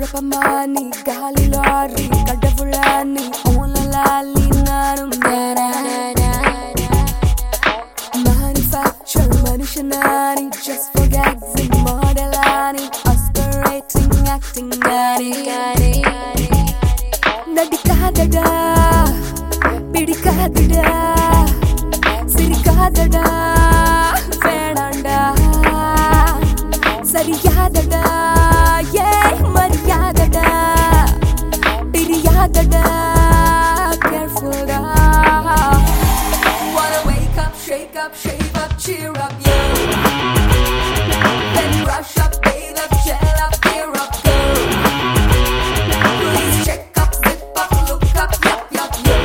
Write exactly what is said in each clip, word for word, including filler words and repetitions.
குழப்பமானி காலி லாரி கடவுளானி ஊழலாலி நானும் தானா manufacture மனுஷனானி just for gags and modelani aspirating acting நானி நடிக்காதடா பிடிக்காதடா சிரிக்காதடா வேணாண்டா சரியாதடா ஏ மரியாதடா பிரியாதடா careful da wanna wake up shake up shave up cheer up yo then rush up bathe up gel up gear up go please check up zip up look up yup yup yo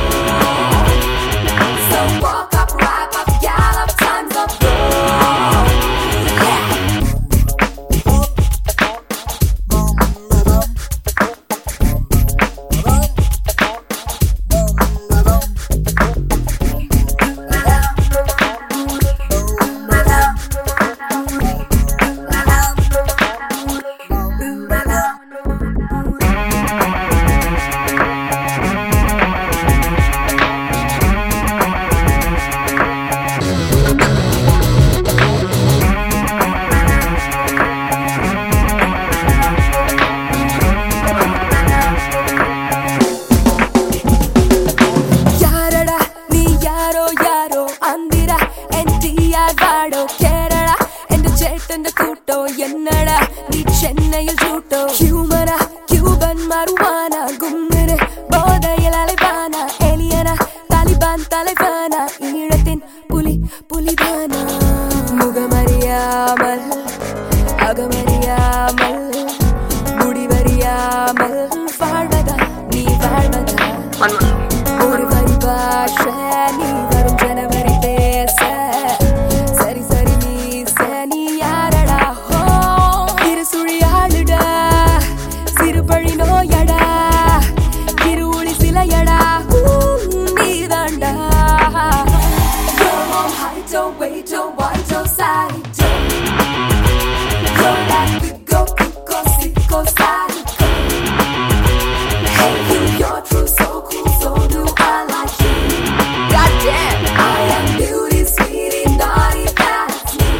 so walk up wrap up gallop time's up go என்னடா நீ சென்னையில் ஜூட்டோ ஹியூமனா Cuban மருவானா கும்மிரு போதையில் அலைபானா எலியனா தாலிபான் தலைவானா ஈழத்தின் புலி புலிதானா முகமறியாமல் அகமறியாமல் முடிவறியாமல் வாழ்வதா நீ வாழ்வதா ஒரு வரி பாஷை நீ வரும் ஜனவரி பேச சரி சரி நீ சனி யாரடா சிறுபழி நோயடா இருளி சிலையடா நீதாண்டா ஹைட்டோ வெயிட்டோ வாய்ட்டோ சாரிட்டோ go go go சாரிட்டோ hey you you're true so cool so do I like you god damn I am beauty sweetie naughty that's me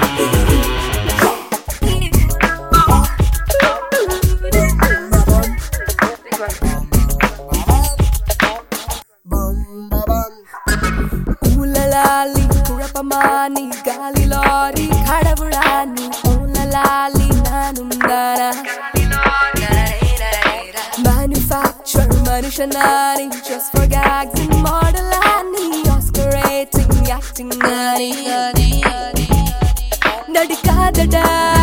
ஊழலாலி குழப்பமானி காலி லாரி கடவுளானி ஊழலாலி நானும் தானா manufacture மனுஷனானி just for gags and modelani oscarating acting Nani நடிக்காதடா